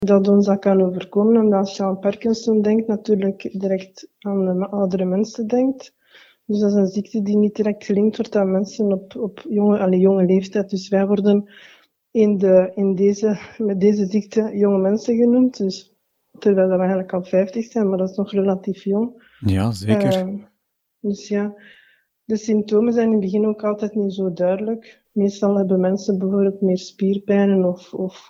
dat ons dat kan overkomen. Omdat als je aan Parkinson denkt, natuurlijk direct aan de oudere mensen denkt. Dus dat is een ziekte die niet direct gelinkt wordt aan mensen op jonge leeftijd. Dus wij worden met deze ziekte jonge mensen genoemd. Dus, terwijl we eigenlijk al 50 zijn, maar dat is nog relatief jong. Ja, zeker. Dus ja, de symptomen zijn in het begin ook altijd niet zo duidelijk. Meestal hebben mensen bijvoorbeeld meer spierpijnen of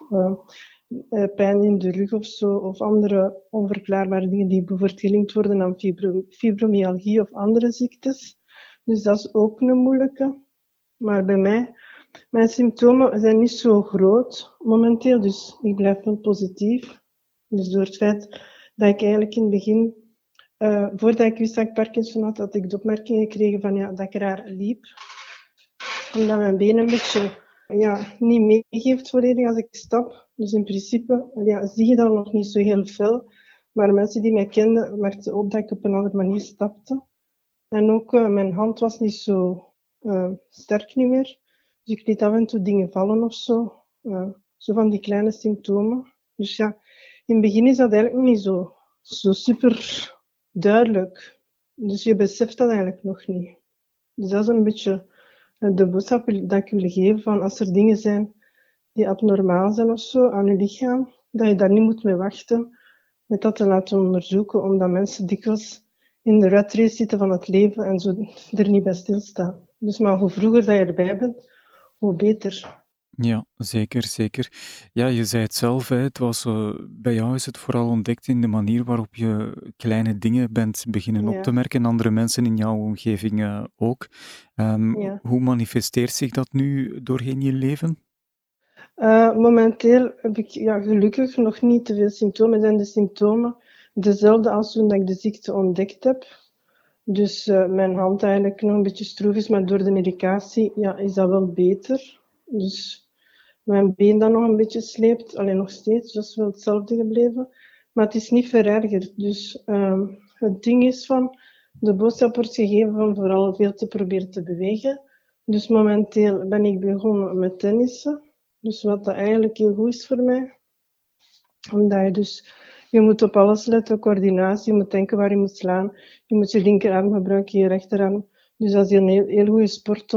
pijn in de rug of zo, of andere onverklaarbare dingen die bijvoorbeeld gelinkt worden aan fibromyalgie of andere ziektes. Dus dat is ook een moeilijke. Maar bij mij, mijn symptomen zijn niet zo groot momenteel, dus ik blijf wel positief. Dus door het feit dat ik eigenlijk in het begin, voordat ik wist dat ik Parkinson had ik de opmerking gekregen van, dat ik raar liep. Omdat mijn been een beetje niet meegeeft volledig als ik stap. Dus in principe zie je dat nog niet zo heel veel. Maar mensen die mij kenden merkten ook dat ik op een andere manier stapte. En ook mijn hand was niet zo sterk niet meer. Dus ik liet af en toe dingen vallen of zo. Zo van die kleine symptomen. Dus ja, in het begin is dat eigenlijk niet zo super duidelijk. Dus je beseft dat eigenlijk nog niet. Dus dat is een beetje de boodschap dat ik wil geven van als er dingen zijn die abnormaal zijn of zo aan je lichaam, dat je daar niet moet mee wachten met dat te laten onderzoeken, omdat mensen dikwijls in de rat race zitten van het leven en zo er niet bij stilstaan. Dus maar hoe vroeger dat je erbij bent, hoe beter. Ja, zeker, zeker. Ja, je zei het zelf, hè, bij jou is het vooral ontdekt in de manier waarop je kleine dingen bent beginnen op te merken, en andere mensen in jouw omgeving ook. Hoe manifesteert zich dat nu doorheen je leven? Momenteel heb ik gelukkig nog niet te veel symptomen. Zijn de symptomen dezelfde als toen ik de ziekte ontdekt heb. Dus mijn hand eigenlijk nog een beetje stroef is, maar door de medicatie is dat wel beter. Dus mijn been dan nog een beetje sleept, alleen nog steeds, dat is wel hetzelfde gebleven. Maar het is niet verergerd. Dus het ding is van, de boodschap wordt gegeven van vooral veel te proberen te bewegen. Dus momenteel ben ik begonnen met tennissen. Dus wat dat eigenlijk heel goed is voor mij. Omdat je moet op alles letten, coördinatie, je moet denken waar je moet slaan. Je moet je linkerarm gebruiken, je rechterarm. Dus dat is een heel goede sport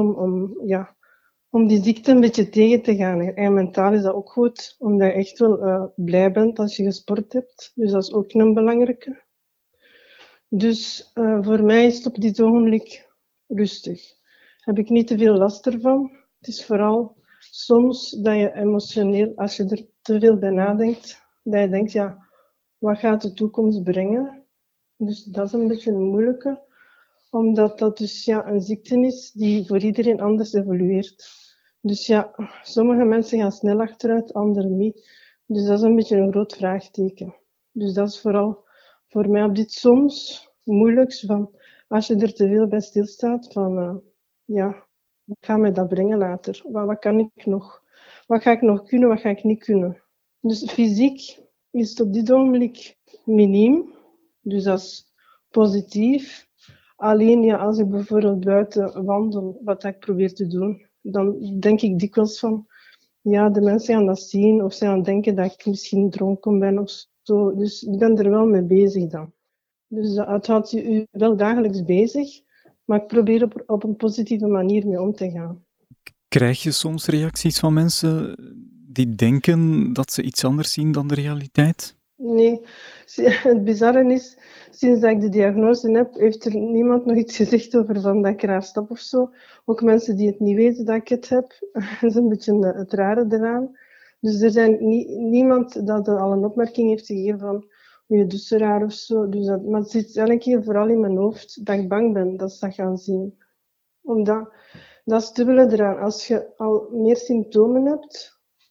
om die ziekte een beetje tegen te gaan. En mentaal is dat ook goed, omdat je echt wel blij bent als je gesport hebt. Dus dat is ook een belangrijke. Dus voor mij is het op dit ogenblik rustig. Heb ik niet te veel last ervan. Het is vooral soms dat je emotioneel, als je er te veel bij nadenkt, dat je denkt, wat gaat de toekomst brengen? Dus dat is een beetje een moeilijke, omdat dat dus een ziekte is die voor iedereen anders evolueert. Dus sommige mensen gaan snel achteruit, anderen niet. Dus dat is een beetje een groot vraagteken. Dus dat is vooral voor mij op dit soms moeilijk, van als je er te veel bij stilstaat, van wat gaat mij dat brengen later? Wat kan ik nog? Wat ga ik nog kunnen, wat ga ik niet kunnen? Dus fysiek is het op dit ogenblik miniem. Dus dat is positief. Alleen als ik bijvoorbeeld buiten wandel, wat ik probeer te doen, dan denk ik dikwijls van, de mensen gaan dat zien of ze gaan denken dat ik misschien dronken ben of zo. Dus ik ben er wel mee bezig dan. Dus het houdt je wel dagelijks bezig, maar ik probeer op een positieve manier mee om te gaan. Krijg je soms reacties van mensen die denken dat ze iets anders zien dan de realiteit? Nee, het bizarre is, sinds dat ik de diagnose heb, heeft er niemand nog iets gezegd over van dat ik raar stap of zo. Ook mensen die het niet weten dat ik het heb. Dat is een beetje het rare eraan. Dus er zijn niemand dat al een opmerking heeft gegeven van je doet zo raar of zo. Dus maar het zit elke keer vooral in mijn hoofd dat ik bang ben dat ze dat gaan zien. Omdat, dat is het dubbele eraan. Als je al meer symptomen hebt,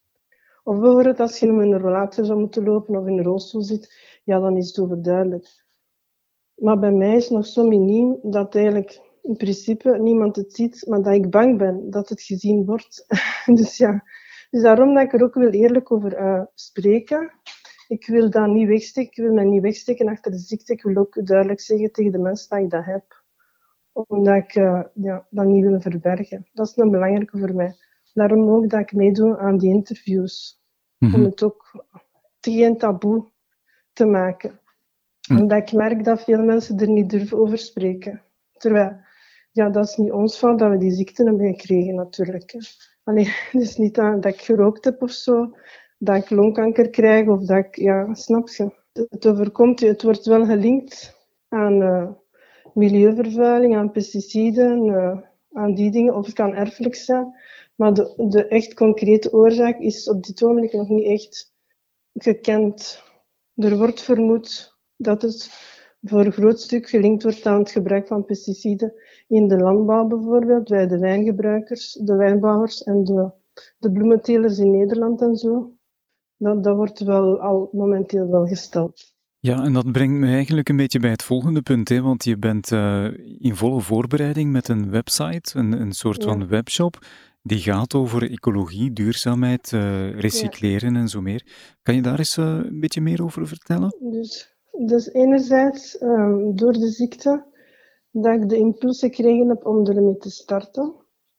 of bijvoorbeeld als je in een rollator zou moeten lopen of in een rolstoel zit, dan is het overduidelijk. Maar bij mij is het nog zo miniem dat eigenlijk in principe niemand het ziet, maar dat ik bang ben dat het gezien wordt. Dus daarom dat ik er ook wil eerlijk over spreken. Ik wil dat niet wegsteken, ik wil mij niet wegsteken achter de ziekte. Ik wil ook duidelijk zeggen tegen de mensen dat ik dat heb. Omdat ik dat niet wil verbergen. Dat is een belangrijke voor mij. Daarom ook dat ik meedoe aan die interviews. Om het ook geen taboe te maken. Omdat ik merk dat veel mensen er niet durven over spreken. Terwijl, ja, dat is niet ons fout dat we die ziekte hebben gekregen natuurlijk. Hè. Allee, het is niet dat ik gerookt heb of zo, dat ik longkanker krijg of dat ik, ja, snap je. Het overkomt je, het wordt wel gelinkt aan milieuvervuiling, aan pesticiden, aan die dingen, of het kan erfelijk zijn. Maar de echt concrete oorzaak is op dit ogenblik nog niet echt gekend. Er wordt vermoed dat het voor een groot stuk gelinkt wordt aan het gebruik van pesticiden in de landbouw bijvoorbeeld, bij de wijngebruikers, de wijnbouwers en de bloementelers in Nederland en zo. Dat wordt wel al momenteel wel gesteld. Ja, en dat brengt me eigenlijk een beetje bij het volgende punt, hè, want je bent in volle voorbereiding met een website, een soort van webshop, die gaat over ecologie, duurzaamheid, recycleren en zo meer. Kan je daar eens een beetje meer over vertellen? Dus enerzijds door de ziekte dat ik de impuls gekregen heb om ermee te starten.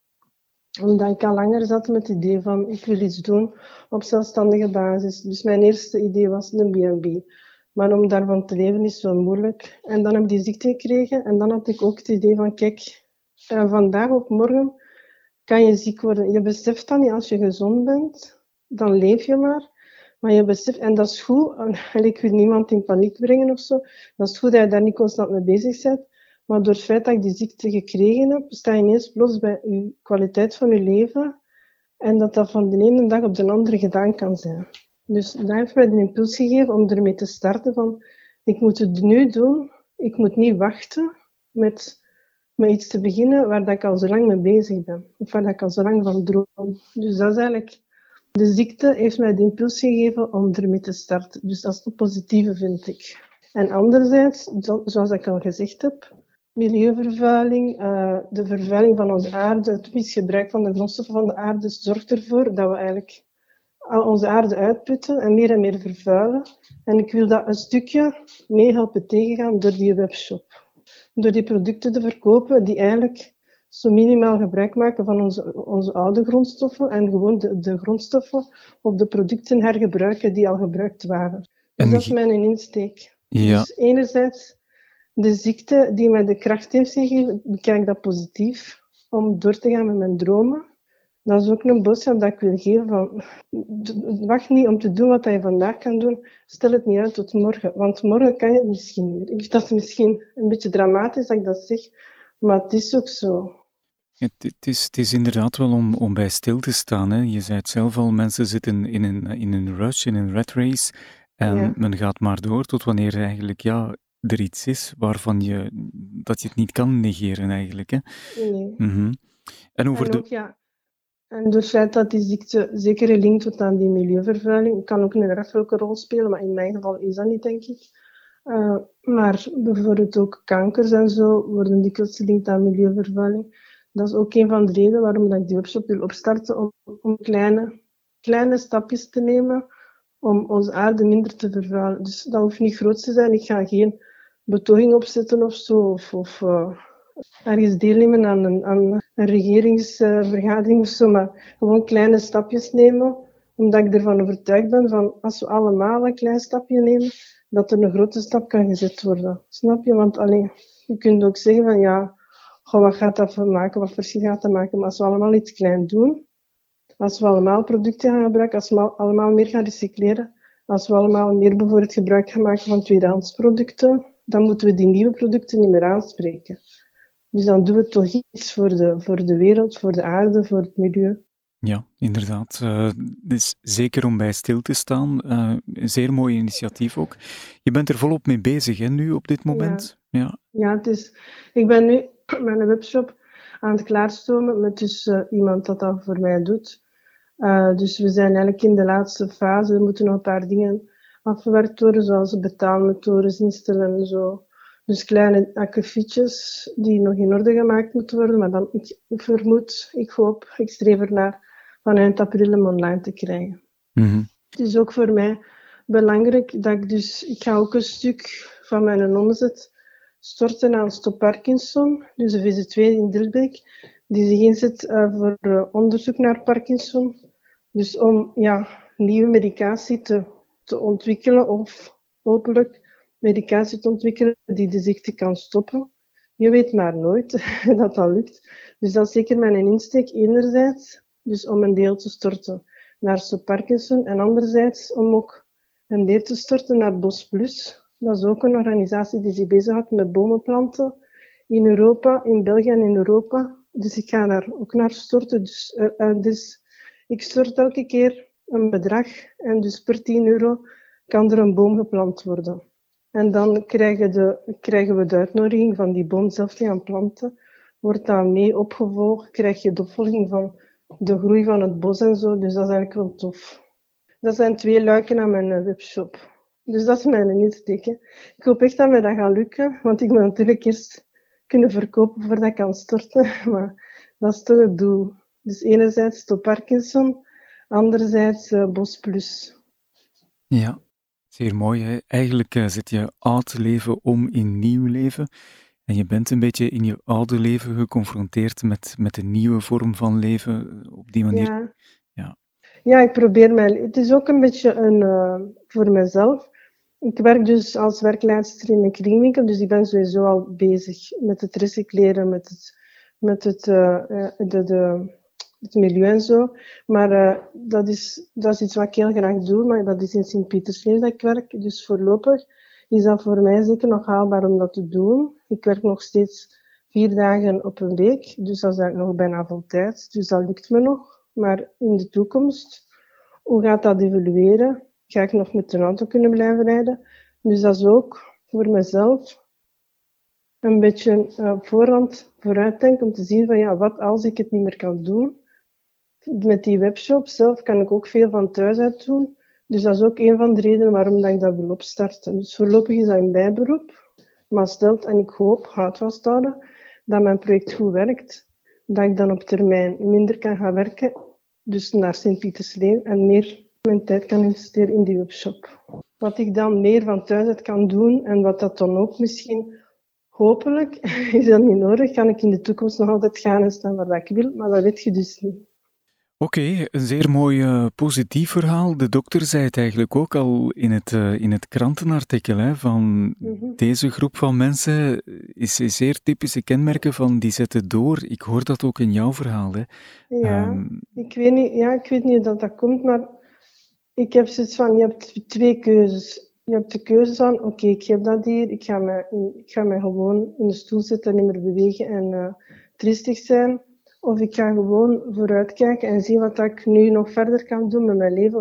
Omdat ik al langer zat met het idee van ik wil iets doen op zelfstandige basis. Dus mijn eerste idee was een B&B. Maar om daarvan te leven is wel moeilijk. En dan heb ik die ziekte gekregen en dan had ik ook het idee van kijk, vandaag op morgen kan je ziek worden. Je beseft dat niet als je gezond bent, dan leef je maar. Maar je beseft, en dat is goed, en ik wil niemand in paniek brengen of zo, dat is goed dat je daar niet constant mee bezig bent. Maar door het feit dat ik die ziekte gekregen heb, sta je ineens plots bij je kwaliteit van je leven en dat van de ene dag op de andere gedaan kan zijn. Dus dat heeft mij de impuls gegeven om ermee te starten van ik moet het nu doen, ik moet niet wachten met iets te beginnen waar dat ik al zo lang mee bezig ben. Of waar dat ik al zo lang van droom. Dus dat is eigenlijk... De ziekte heeft mij de impuls gegeven om ermee te starten. Dus dat is het positieve, vind ik. En anderzijds, zoals ik al gezegd heb, milieuvervuiling, de vervuiling van onze aarde, het misgebruik van de grondstoffen van de aarde zorgt ervoor dat we eigenlijk onze aarde uitputten en meer vervuilen. En ik wil dat een stukje mee helpen tegengaan door die webshop. Door die producten te verkopen die eigenlijk zo minimaal gebruik maken van onze oude grondstoffen en gewoon de grondstoffen of de producten hergebruiken die al gebruikt waren. Dus dat is mijn insteek. Ja. Dus enerzijds de ziekte die mij de kracht heeft gegeven, bekijk dat positief om door te gaan met mijn dromen. Dat is ook een boodschap dat ik wil geven van wacht niet om te doen wat je vandaag kan doen. Stel het niet uit tot morgen, want morgen kan je het misschien niet meer. Dat is misschien een beetje dramatisch dat ik dat zeg, maar het is ook zo. Het is inderdaad wel om bij stil te staan. Hè. Je zei het zelf al, mensen zitten in een rush, in een rat race. En men gaat maar door tot wanneer eigenlijk er iets is waarvan dat je het niet kan negeren eigenlijk. Hè. Nee. En over En door het feit dat die ziekte zeker gelinkt wordt aan die milieuvervuiling, kan ook een erfelijke rol spelen, maar in mijn geval is dat niet, denk ik. Maar bijvoorbeeld ook kankers en zo worden dikwijls gelinkt aan milieuvervuiling. Dat is ook een van de redenen waarom ik die webshop wil opstarten, om kleine stapjes te nemen om onze aarde minder te vervuilen. Dus dat hoeft niet groot te zijn. Ik ga geen betoging opzetten of zo, of ergens deelnemen aan een regeringsvergadering of zo, maar gewoon kleine stapjes nemen, omdat ik ervan overtuigd ben van als we allemaal een klein stapje nemen, dat er een grote stap kan gezet worden. Snap je? Want je kunt ook zeggen van wat gaat dat maken, wat verschil gaat dat maken, maar als we allemaal iets klein doen, als we allemaal producten gaan gebruiken, als we allemaal meer gaan recycleren, als we allemaal meer bijvoorbeeld gebruik gaan maken van tweedehands producten, dan moeten we die nieuwe producten niet meer aanspreken. Dus dan doen we toch iets voor de wereld, voor de aarde, voor het milieu. Ja, inderdaad. Dus zeker om bij stil te staan. Een zeer mooi initiatief ook. Je bent er volop mee bezig, hè, nu op dit moment? Ja, ik ben nu mijn webshop aan het klaarstomen met iemand dat voor mij doet. Dus we zijn eigenlijk in de laatste fase. We moeten nog een paar dingen afgewerkt worden, zoals betaalmethodes instellen en zo. Dus kleine akkefietjes die nog in orde gemaakt moeten worden, maar dan, ik hoop, ik streef ernaar van eind april hem online te krijgen. Het is ook voor mij belangrijk dat ik ga ook een stuk van mijn omzet storten aan Stop Parkinson, dus de VZ2 in Dilbeek, die zich inzet voor onderzoek naar Parkinson. Dus om nieuwe medicatie te te ontwikkelen of hopelijk medicatie te ontwikkelen die de ziekte kan stoppen. Je weet maar nooit dat dat lukt. Dus dat is zeker mijn insteek enerzijds, dus om een deel te storten naar STOP Parkinson en anderzijds om ook een deel te storten naar Bos Plus. Dat is ook een organisatie die zich bezighoudt met bomenplanten in Europa, in België en in Europa. Dus ik ga daar ook naar storten. Dus ik stort elke keer een bedrag en dus per 10 euro kan er een boom geplant worden. En dan krijgen we de uitnodiging van die boom zelf te gaan planten. Wordt dat mee opgevolgd, krijg je de opvolging van de groei van het bos en zo. Dus dat is eigenlijk wel tof. Dat zijn 2 luiken aan mijn webshop. Dus dat is mijn insteek. Ik hoop echt dat mij dat gaat lukken, want ik moet natuurlijk eerst kunnen verkopen voordat ik kan storten. Maar dat is toch het doel. Dus enerzijds STOP Parkinson, anderzijds Bos Plus. Ja, zeer mooi. Hè? Eigenlijk zet je oud leven om in nieuw leven. En je bent een beetje in je oude leven geconfronteerd met een nieuwe vorm van leven. Op die manier. Ja, ik probeer mij. Het is ook een beetje voor mezelf. Ik werk dus als werkleidster in een kringwinkel, dus ik ben sowieso al bezig met het recycleren, met het milieu en zo. Maar dat is iets wat ik heel graag doe, maar dat is in Sint-Pietersleeuw dat ik werk. Dus voorlopig is dat voor mij zeker nog haalbaar om dat te doen. Ik werk nog steeds 4 dagen op een week, dus dat is eigenlijk nog bijna voltijds. Dus dat lukt me nog. Maar in de toekomst, hoe gaat dat evolueren? Ga ik nog met een auto kunnen blijven rijden? Dus dat is ook voor mezelf een beetje vooruitdenken om te zien van ja, wat als ik het niet meer kan doen? Met die webshop zelf kan ik ook veel van thuis uit doen. Dus dat is ook een van de redenen waarom dat ik dat wil opstarten. Dus voorlopig is dat een bijberoep. Maar stelt, en ik hoop, houd vasthouden, dat mijn project goed werkt. Dat ik dan op termijn minder kan gaan werken. Dus naar Sint-Pietersleeuw en meer mijn tijd kan investeren in die webshop. Wat ik dan meer van thuis uit kan doen en wat dat dan ook misschien, hopelijk, is dat niet nodig, kan ik in de toekomst nog altijd gaan en staan waar ik wil, maar dat weet je dus niet. Oké, een zeer mooi positief verhaal. De dokter zei het eigenlijk ook al in het krantenartikel, hè, van deze groep van mensen is zeer typische kenmerken van die zetten door. Ik hoor dat ook in jouw verhaal. Hè. Ja, ik weet niet hoe dat komt, maar ik heb zoiets van, je hebt 2 keuzes. Je hebt de keuze van, oké, ik heb dat hier, ik ga mij gewoon in de stoel zitten en niet meer bewegen en triestig zijn. Of ik ga gewoon vooruitkijken en zien wat ik nu nog verder kan doen met mijn leven,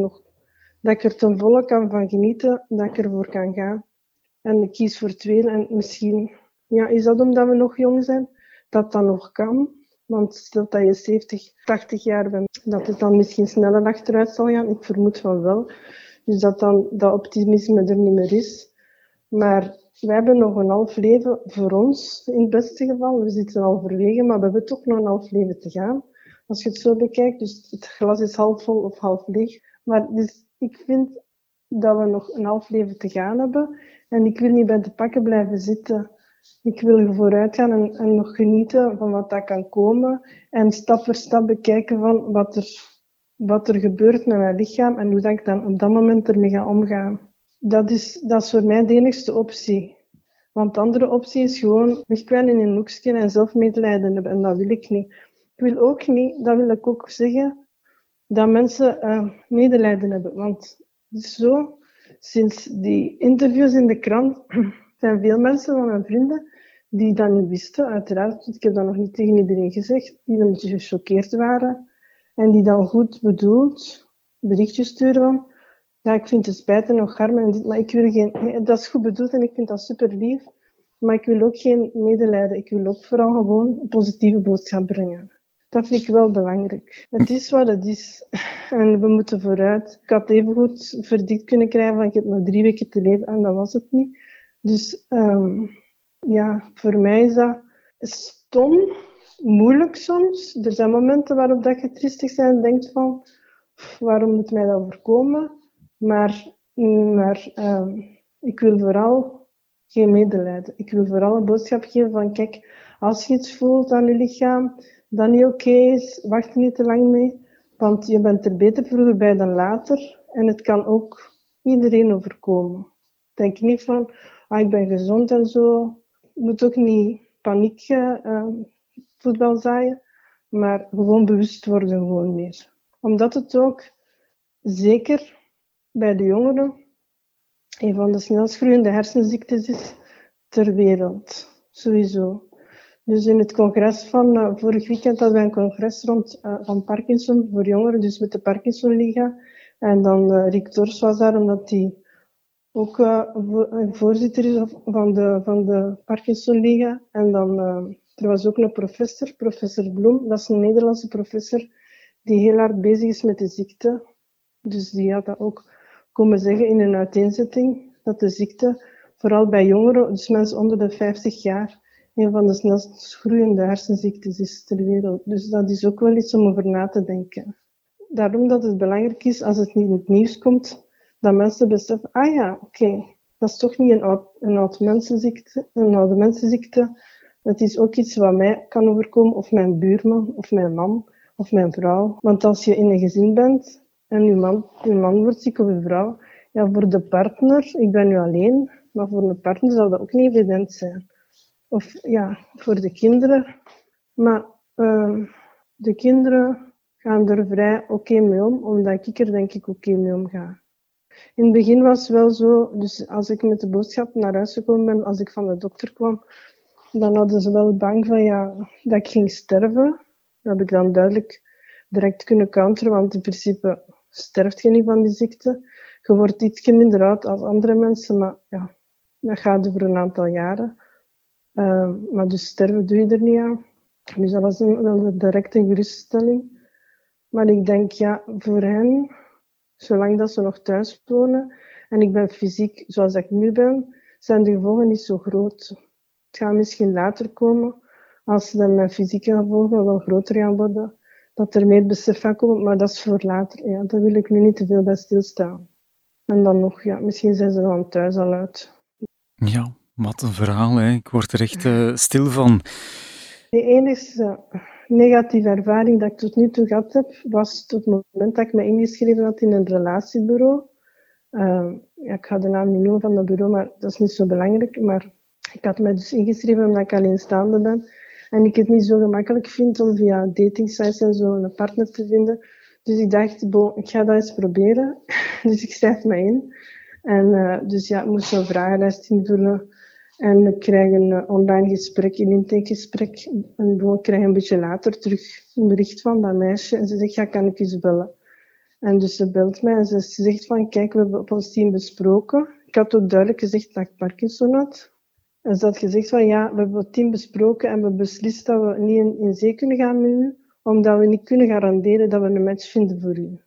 dat ik er ten volle kan van genieten, dat ik ervoor kan gaan. En ik kies voor het tweede en misschien, is dat omdat we nog jong zijn, dat nog kan. Want stel dat je 70, 80 jaar bent, dat het dan misschien sneller achteruit zal gaan. Ik vermoed van wel. Dus dat dan dat optimisme er niet meer is. Maar wij hebben nog een half leven voor ons, in het beste geval. We zitten halverwege, maar we hebben toch nog een half leven te gaan. Als je het zo bekijkt, dus het glas is half vol of half leeg. Maar dus ik vind dat we nog een half leven te gaan hebben. En ik wil niet bij de pakken blijven zitten. Ik wil vooruit gaan en nog genieten van wat dat kan komen. En stap voor stap bekijken van wat er gebeurt met mijn lichaam en hoe dat ik dan op dat moment ermee ga omgaan. Dat is voor mij de enigste optie. Want de andere optie is gewoon wegkwijnen in een hoekje en zelf medelijden hebben. En dat wil ik niet. Ik wil ook niet, dat wil ik ook zeggen, dat mensen medelijden hebben. Want het is zo, sinds die interviews in de krant zijn veel mensen van mijn vrienden die dat niet wisten, uiteraard. Ik heb dat nog niet tegen iedereen gezegd, die een beetje gechoqueerd waren. En die dan goed bedoeld berichtjes sturen van ja, ik vind het spijtig nog arm en dit, maar ik wil geen... Nee, dat is goed bedoeld en ik vind dat super lief. Maar ik wil ook geen medelijden. Ik wil ook vooral gewoon een positieve boodschap brengen. Dat vind ik wel belangrijk. Het is wat het is. En we moeten vooruit. Ik had even goed verdikt kunnen krijgen van ik heb nog 3 weken te leven en dat was het niet. Dus voor mij is dat stom, moeilijk soms. Er zijn momenten waarop dat je triestig bent en denkt van waarom moet mij dat overkomen? Maar ik wil vooral geen medelijden. Ik wil vooral een boodschap geven van kijk, als je iets voelt aan je lichaam dat niet oké is, wacht er niet te lang mee. Want je bent er beter vroeger bij dan later. En het kan ook iedereen overkomen. Denk niet van, ik ben gezond en zo. Je moet ook niet paniek voetbal zaaien, maar gewoon bewust worden gewoon meer. Omdat het ook, zeker bij de jongeren, een van de snelst groeiende hersenziektes is ter wereld. Sowieso. Dus in het congres van vorig weekend hadden wij een congres rond van Parkinson voor jongeren, dus met de Parkinson Liga. En dan Rick Tors was daar, omdat hij ook voorzitter is van de Parkinson Liga. En dan, er was ook een professor Bloem, dat is een Nederlandse professor, die heel hard bezig is met de ziekte. Dus die had dat ook komen zeggen in een uiteenzetting, dat de ziekte, vooral bij jongeren, dus mensen onder de 50 jaar, een van de snelst groeiende hersenziektes is ter wereld. Dus dat is ook wel iets om over na te denken. Daarom dat het belangrijk is, als het niet in het nieuws komt, dat mensen beseffen, dat is toch niet een oude mensenziekte. Het is ook iets wat mij kan overkomen, of mijn buurman, of mijn man, of mijn vrouw. Want als je in een gezin bent, en uw man wordt ziek of uw vrouw, ja, voor de partner, ik ben nu alleen, maar voor een partner zal dat ook niet evident zijn. Of ja, voor de kinderen. Maar de kinderen gaan er vrij oké mee om, omdat ik er denk ik oké mee omga. In het begin was het wel zo, dus als ik met de boodschap naar huis gekomen ben, als ik van de dokter kwam, dan hadden ze wel bang van dat ik ging sterven. Dat heb ik dan duidelijk direct kunnen counteren, want in principe sterft je niet van die ziekte. Je wordt iets minder oud als andere mensen, maar ja, dat gaat over een aantal jaren. Maar dus sterven doe je er niet aan. Dus dat was wel direct een geruststelling. Maar ik denk, voor hen, zolang dat ze nog thuis wonen, en ik ben fysiek zoals ik nu ben, zijn de gevolgen niet zo groot. Het gaat misschien later komen, als dan mijn fysieke gevolgen wel groter gaan worden, dat er meer besef van komt, maar dat is voor later. Ja, daar wil ik nu niet te veel bij stilstaan. En dan nog, misschien zijn ze dan thuis al uit. Ja, wat een verhaal, hè. Ik word er echt stil van. De enige negatieve ervaring dat ik tot nu toe gehad heb, was tot het moment dat ik me ingeschreven had in een relatiebureau. Ik ga de naam niet noemen van dat bureau, maar dat is niet zo belangrijk. Maar ik had me dus ingeschreven omdat ik alleenstaande ben. En ik het niet zo gemakkelijk vind om via datingsites en zo een partner te vinden. Dus ik dacht, ik ga dat eens proberen. Dus ik schrijf me in. En ik moest zo'n vragenlijst invullen. En ik krijg een online gesprek, een intakegesprek. En ik krijg een beetje later terug een bericht van dat meisje. En ze zegt, kan ik eens bellen? En dus ze belt mij en ze zegt van, kijk, we hebben op ons team besproken. Ik had ook duidelijk gezegd dat ik Parkinson had. En ze had gezegd van, we hebben het team besproken en we beslist dat we niet in zee kunnen gaan met u, omdat we niet kunnen garanderen dat we een match vinden voor u.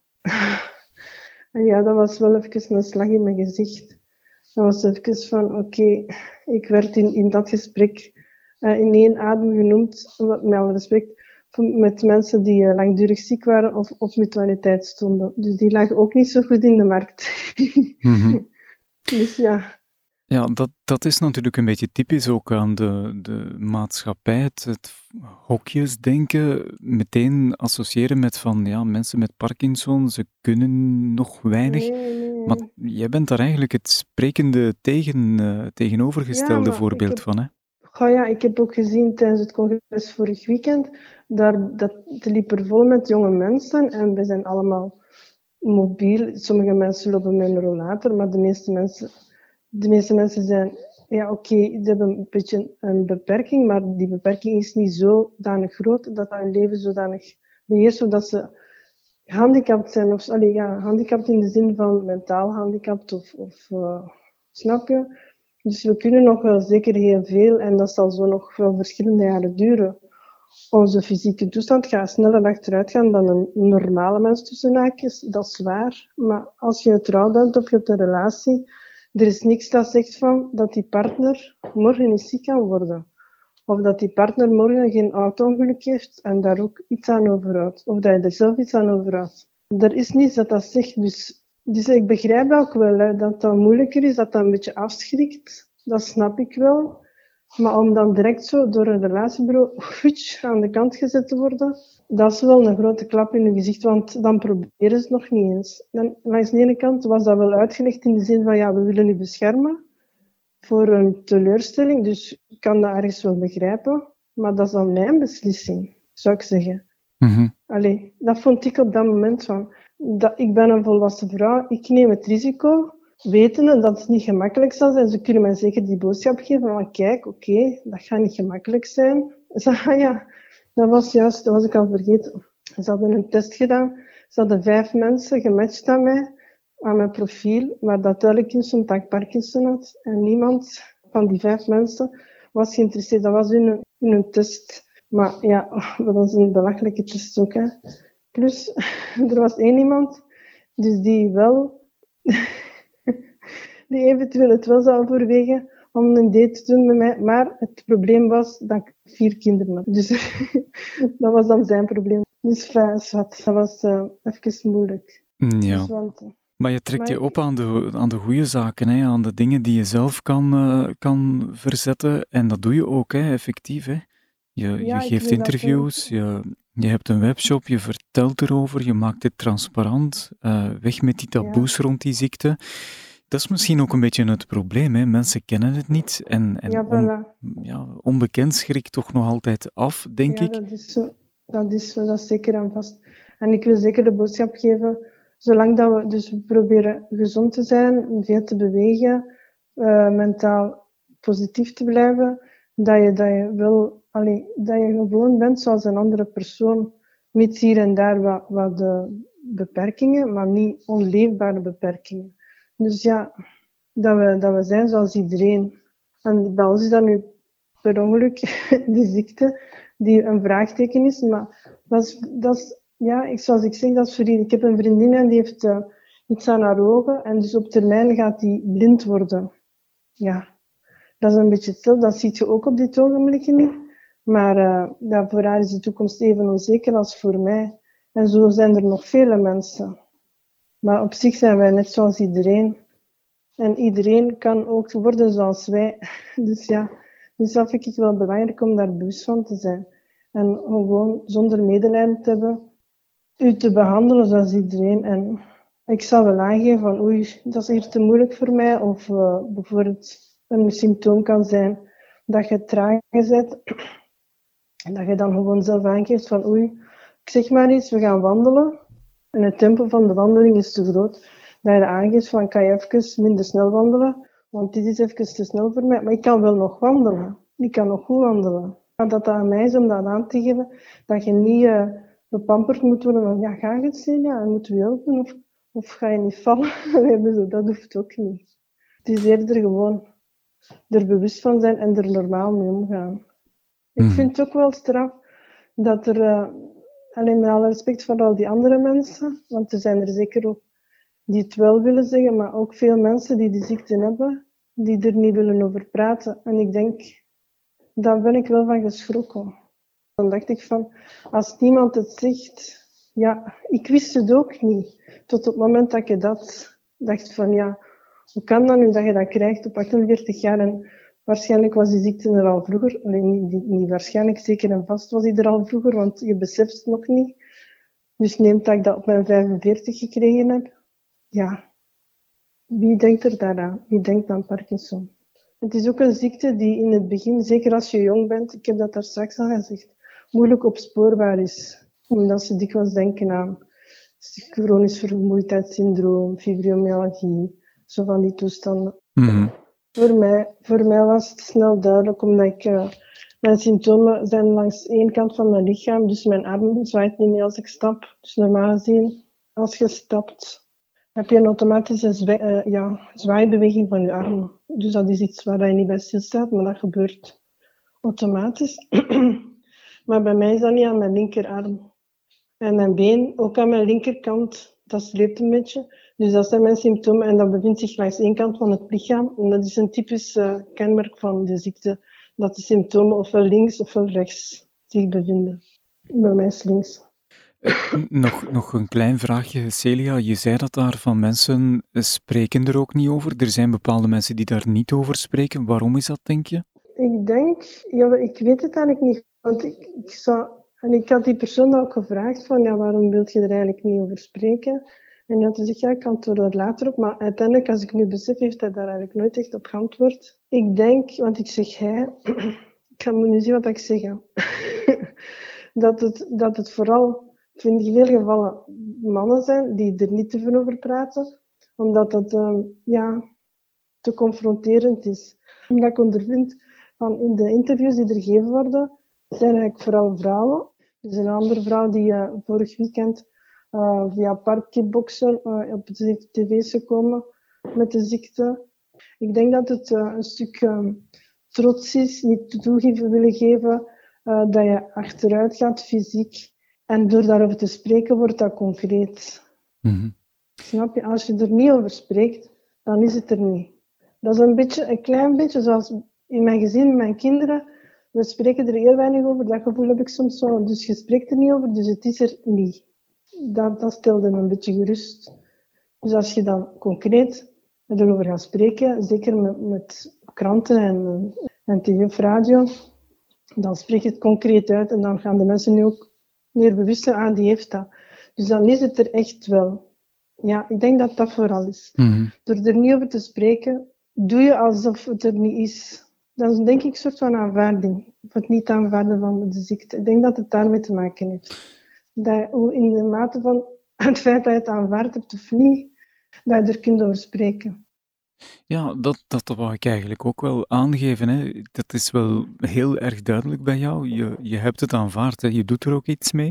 En dat was wel even een slag in mijn gezicht. Dat was even van, ik werd in dat gesprek in één adem genoemd, met alle respect, met mensen die langdurig ziek waren of op mutualiteit stonden. Dus die lagen ook niet zo goed in de markt. Mm-hmm. Dus ja. Ja, dat is natuurlijk een beetje typisch ook aan de maatschappij. Het hokjesdenken meteen associëren met van, mensen met Parkinson, ze kunnen nog weinig. Nee. Maar jij bent daar eigenlijk het sprekende tegenovergestelde voorbeeld van, hè? Ik heb ook gezien tijdens het congres vorig weekend, dat liep er vol met jonge mensen en we zijn allemaal mobiel. Sommige mensen lopen met een rollator, maar de meeste mensen zijn, ze hebben een beetje een beperking, maar die beperking is niet zodanig groot dat hun leven zodanig beheerst, zodat ze gehandicapt zijn. Of handicapt in de zin van mentaal handicapt of snap je? Dus we kunnen nog wel zeker heel veel en dat zal zo nog wel verschillende jaren duren. Onze fysieke toestand gaat sneller achteruit gaan dan een normale mens tussen haakjes, dat is waar. Maar als je trouw bent of je hebt een relatie, er is niks dat zegt van dat die partner morgen niet ziek kan worden. Of dat die partner morgen geen auto-ongeluk heeft en daar ook iets aan overhoudt. Of dat je er zelf iets aan overhoudt. Er is niets dat zegt. Dus ik begrijp ook wel dat dat moeilijker is, dat dat een beetje afschrikt. Dat snap ik wel. Maar om dan direct zo door een relatiebureau aan de kant gezet te worden, dat is wel een grote klap in je gezicht, want dan proberen ze het nog niet eens. Dan, langs de ene kant was dat wel uitgelegd in de zin van, ja, we willen u beschermen voor een teleurstelling, dus ik kan dat ergens wel begrijpen, maar dat is dan mijn beslissing, zou ik zeggen. Allee, dat vond ik op dat moment van, ik ben een volwassen vrouw, ik neem het risico, wetende dat het niet gemakkelijk zal zijn. Ze kunnen mij zeker die boodschap geven van, kijk, oké, dat gaat niet gemakkelijk zijn. Ja, dat was ik al vergeten. Ze hadden een test gedaan, ze hadden 5 mensen gematcht aan mij, aan mijn profiel, waar dat duidelijk in stond dat ik Parkinson had. En niemand van die 5 mensen was geïnteresseerd. Dat was in een test. Maar ja, dat was een belachelijke test ook. Hè. Plus, er was 1 iemand, dus die wel, die eventueel het wel zou overwegen om een date te doen met mij. Maar het probleem was dat ik 4 kinderen had. Dus dat was dan zijn probleem. Dus dat was even moeilijk. Ja. Dus, maar je trekt je op aan de goede zaken, hè? Aan de dingen die je zelf kan verzetten. En dat doe je ook, hè? Effectief. Hè? Je geeft interviews, je hebt een webshop, je vertelt erover, je maakt het transparant. Weg met die taboes rond die ziekte. Dat is misschien ook een beetje het probleem. Hè? Mensen kennen het niet. En onbekend schrikt toch nog altijd af, denk ik. Dat is zeker en vast. En ik wil zeker de boodschap geven, zolang dat we dus proberen gezond te zijn, veel te bewegen, mentaal positief te blijven, dat je gewoon bent zoals een andere persoon. Niet hier en daar wat de beperkingen, maar niet onleefbare beperkingen. Dus ja, dat we zijn zoals iedereen. En bij ons is dat nu per ongeluk die ziekte, die een vraagteken is. Maar dat is zoals ik zeg, dat is voor ik heb een vriendin en die heeft iets aan haar ogen. En dus op termijn gaat die blind worden. Ja, dat is een beetje hetzelfde. Dat zie je ook op dit ogenblik niet. Maar voor haar is de toekomst even onzeker als voor mij. En zo zijn er nog vele mensen. Maar op zich zijn wij net zoals iedereen. En iedereen kan ook worden zoals wij. Dus ja, dus dat vind ik wel belangrijk om daar bewust van te zijn. En gewoon zonder medelijden te hebben, u te behandelen zoals iedereen. En ik zal wel aangeven van oei, dat is hier te moeilijk voor mij. Of bijvoorbeeld een symptoom kan zijn dat je traag bent. En dat je dan gewoon zelf aangeeft van oei, ik zeg maar iets, we gaan wandelen. En het tempo van de wandeling is te groot. Dat je aangeeft van, kan je even minder snel wandelen? Want dit is even te snel voor mij. Maar ik kan wel nog wandelen. Ik kan nog goed wandelen. Maar dat aan mij is om dat aan te geven, dat je niet bepamperd moet worden van, ja, ga je het zien? Ja, moeten we helpen? Of ga je niet vallen? Dat hoeft ook niet. Het is eerder gewoon er bewust van zijn en er normaal mee omgaan. Ik vind het ook wel straf dat er... alleen met alle respect voor al die andere mensen, want er zijn er zeker ook die het wel willen zeggen, maar ook veel mensen die die ziekte hebben, die er niet willen over praten. En ik denk, daar ben ik wel van geschrokken. Dan dacht ik van, als niemand het zegt, ja, ik wist het ook niet. Tot op het moment dat ik dat dacht van, ja, hoe kan dat nu dat je dat krijgt op 48 jaar? En waarschijnlijk was die ziekte er al vroeger. Alleen niet waarschijnlijk, zeker en vast was die er al vroeger, want je beseft het nog niet. Dus neemt dat ik dat op mijn 45 gekregen heb. Ja, wie denkt er daaraan? Wie denkt aan Parkinson? Het is ook een ziekte die in het begin, zeker als je jong bent, ik heb dat daar straks al gezegd, moeilijk opspoorbaar is. Omdat ze dikwijls denken aan chronisch vermoeidheidssyndroom, fibromyalgie, zo van die toestanden. Mm-hmm. Voor mij was het snel duidelijk, omdat ik... mijn symptomen zijn langs één kant van mijn lichaam, dus mijn arm zwaait niet meer als ik stap. Dus normaal gezien, als je stapt, heb je een automatische zwaaibeweging van je arm. Dus dat is iets waar je niet bij stilstaat, maar dat gebeurt automatisch. Maar bij mij is dat niet aan mijn linkerarm. En mijn been, ook aan mijn linkerkant, dat sleept een beetje. Dus dat zijn mijn symptomen en dat bevindt zich langs één kant van het lichaam. En dat is een typisch kenmerk van de ziekte, dat de symptomen ofwel links ofwel rechts zich bevinden. Bij mij is links. Nog een klein vraagje, Celia. Je zei dat daar van mensen spreken er ook niet over. Er zijn bepaalde mensen die daar niet over spreken. Waarom is dat, denk je? Ik denk, ja, ik weet het eigenlijk niet. Want ik had die persoon ook gevraagd van, ja, waarom wil je er eigenlijk niet over spreken? En hij had gezegd, ja, ik antwoord er later op. Maar uiteindelijk, als ik nu besef, heeft hij daar eigenlijk nooit echt op geantwoord. Ik denk, want ik zeg hij, ik ga nu zien wat ik zeg. dat het vooral, vind ik in veel gevallen, mannen zijn die er niet te veel over praten. Omdat dat, te confronterend is. Omdat ik ondervind van in de interviews die er gegeven worden, zijn eigenlijk vooral vrouwen. Er is een andere vrouw die vorig weekend via parkkickboksen op de tv is gekomen met de ziekte. Ik denk dat het een stuk trots is, niet toegeven willen geven dat je achteruit gaat fysiek. En door daarover te spreken wordt dat concreet. Mhm. Snap je? Als je er niet over spreekt, dan is het er niet. Dat is een klein beetje zoals in mijn gezin, mijn kinderen. We spreken er heel weinig over, dat gevoel heb ik soms zo. Dus je spreekt er niet over, dus het is er niet. Dat stelde me een beetje gerust. Dus als je dan concreet erover gaat spreken, zeker met kranten en tv of radio, dan spreek je het concreet uit en dan gaan de mensen nu ook meer bewust zijn, die heeft dat. Dus dan is het er echt wel. Ja, ik denk dat dat vooral is. Mhm. Door er niet over te spreken, doe je alsof het er niet is. Dat is denk ik een soort van aanvaarding. Of het niet aanvaarden van de ziekte. Ik denk dat het daarmee te maken heeft. Dat in de mate van het feit dat je het aanvaard hebt of niet, dat je er kunt over spreken. Ja, dat wou ik eigenlijk ook wel aangeven. Hè. Dat is wel heel erg duidelijk bij jou. Je hebt het aanvaard, hè. Je doet er ook iets mee.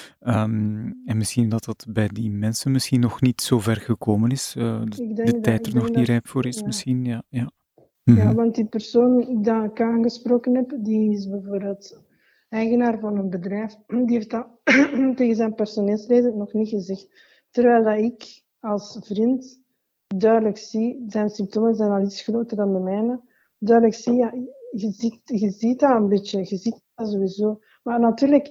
En misschien dat bij die mensen misschien nog niet zo ver gekomen is. De tijd er nog niet rijp voor is, ja. misschien. Ja. Ja, Mhm. want die persoon die ik aangesproken heb, die is bijvoorbeeld eigenaar van een bedrijf. Die heeft dat tegen zijn personeelsleden nog niet gezegd. Terwijl dat ik als vriend duidelijk zie, zijn symptomen zijn al iets groter dan de mijne, duidelijk zie, ja, je ziet dat een beetje, je ziet dat sowieso. Maar natuurlijk,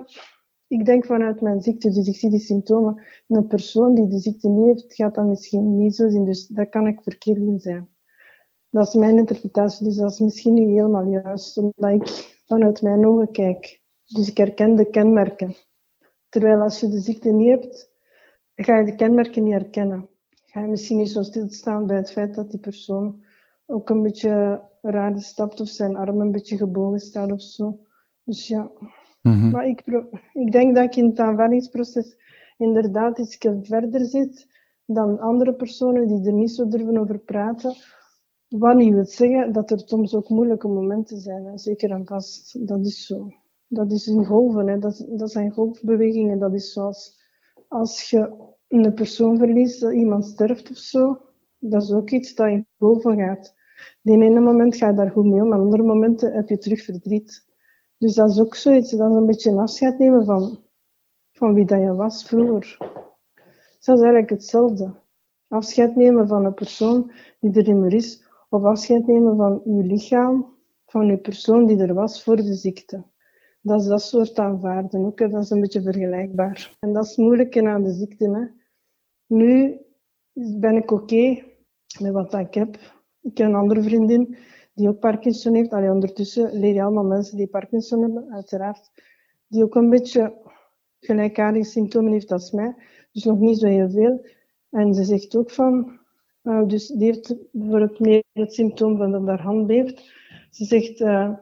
ik denk vanuit mijn ziekte, dus ik zie die symptomen. Een persoon die de ziekte niet heeft, gaat dat misschien niet zo zien, dus dat kan ik verkeerd in zijn. Dat is mijn interpretatie, dus dat is misschien niet helemaal juist, omdat ik vanuit mijn ogen kijk. Dus ik herken de kenmerken. Terwijl als je de ziekte niet hebt, ga je de kenmerken niet herkennen. Ga je misschien niet zo stilstaan bij het feit dat die persoon ook een beetje raar stapt of zijn arm een beetje gebogen staat of zo. Dus ja. Mhm. Maar ik denk dat ik in het aanvaardingsproces inderdaad iets verder zit dan andere personen die er niet zo durven over praten. Wat niet wil zeggen dat er soms ook moeilijke momenten zijn. Hè. Zeker en vast, dat is zo. Dat is in golven, hè. Dat zijn golfbewegingen. Dat is zoals als je een persoon verliest, dat iemand sterft of zo. Dat is ook iets dat in golven gaat. De ene moment ga je daar goed mee om, maar andere momenten heb je terug verdriet. Dus dat is ook zoiets, dat is een beetje een afscheid nemen van wie dat je was vroeger. Dat is eigenlijk hetzelfde. Afscheid nemen van een persoon die er niet meer is, of afscheid nemen van je lichaam, van je persoon die er was voor de ziekte. Dat is dat soort aanvaarden ook, dat is een beetje vergelijkbaar. En dat is moeilijk aan de ziekte. Hè. Nu ben ik oké met wat ik heb. Ik heb een andere vriendin die ook Parkinson heeft. Allee, ondertussen leer je allemaal mensen die Parkinson hebben, uiteraard. Die ook een beetje gelijkaardige symptomen heeft als mij. Dus nog niet zo heel veel. En ze zegt ook van... dus die heeft bijvoorbeeld meer het symptoom van dat haar hand beeft. Ze zegt...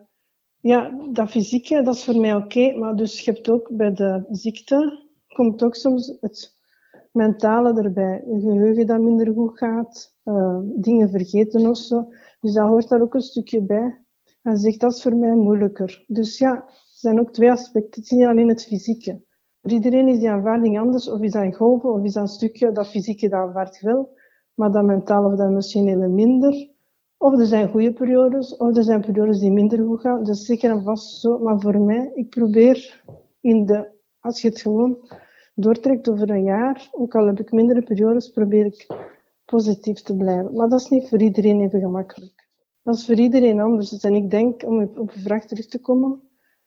ja, dat fysieke, dat is voor mij oké. Maar dus je hebt ook bij de ziekte... komt ook soms het mentale erbij. Een geheugen dat minder goed gaat. Dingen vergeten of zo. Dus dat hoort daar ook een stukje bij. En ze zegt, dat is voor mij moeilijker. Dus ja, er zijn ook twee aspecten. Het is niet alleen het fysieke. Voor iedereen is die aanvaarding anders. Of is dat in golven, of is dat een stukje dat fysieke dat aanvaardt wel. Maar dat mentale of dat emotionele minder. Of er zijn goede periodes, of er zijn periodes die minder goed gaan. Dat is zeker en vast zo. Maar voor mij, ik probeer als je het gewoon doortrekt over een jaar, ook al heb ik mindere periodes, probeer ik positief te blijven. Maar dat is niet voor iedereen even gemakkelijk. Dat is voor iedereen anders. En ik denk, om op de vraag terug te komen,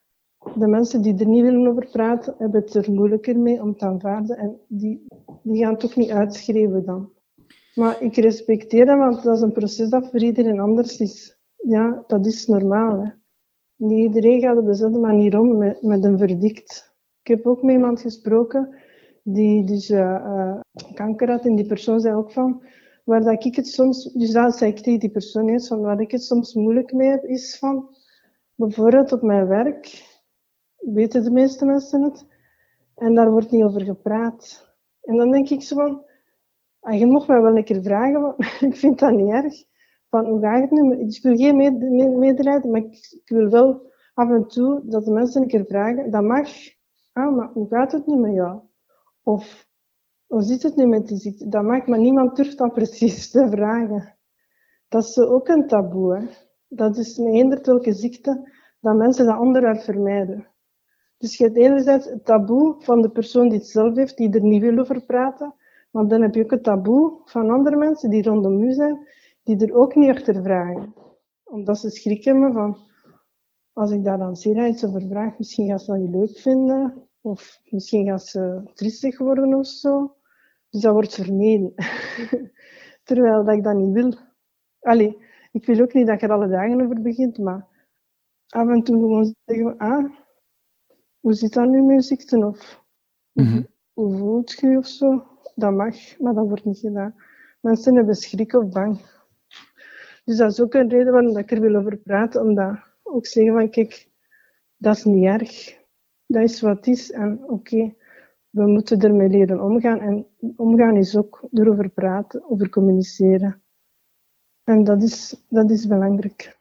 de mensen die er niet willen over praten, hebben het er moeilijker mee om te aanvaarden. En die gaan het ook niet uitschreeuwen dan. Maar ik respecteer dat, want dat is een proces dat voor iedereen anders is. ja, dat is normaal. Hè. Niet iedereen gaat op dezelfde manier om met een verdict. Ik heb ook met iemand gesproken die dus kanker had en die persoon zei ook van, waar dat ik het soms, dus dat zei ik tegen die persoon eens, van waar ik het soms moeilijk mee heb, is van, bijvoorbeeld op mijn werk, weten de meeste mensen het, en daar wordt niet over gepraat. En dan denk ik zo van, je mag mij wel een keer vragen, want ik vind dat niet erg. Van, hoe gaat het nu? Ik wil geen medelijden, maar ik wil wel af en toe dat de mensen een keer vragen, dat mag. Maar hoe gaat het nu met jou? Of hoe zit het nu met die ziekte? Dat mag, maar niemand durft dat precies te vragen. Dat is ook een taboe. Hè? Dat is met eender welke ziekte, dat mensen dat onderwerp vermijden. Dus je hebt enerzijds het taboe van de persoon die het zelf heeft, die er niet wil over praten. Maar dan heb je ook het taboe van andere mensen die rondom u zijn, die er ook niet achter vragen. Omdat ze schrik hebben van, als ik daar dan zeer iets over vraag, misschien gaan ze dat niet leuk vinden. Of misschien gaan ze triestig worden of zo. Dus dat wordt vermeden. Terwijl dat ik dat niet wil. Allee, ik wil ook niet dat je er alle dagen over begint, maar af en toe gewoon zeggen, hoe zit dat nu met je ziekte? Of hoe voelt je je of zo? Dat mag, maar dat wordt niet gedaan. Mensen hebben schrik of bang. Dus dat is ook een reden waarom ik er wil over praten. Omdat ook zeggen van, kijk, dat is niet erg. Dat is wat het is. En oké, we moeten ermee leren omgaan. En omgaan is ook erover praten, over communiceren. En dat is belangrijk.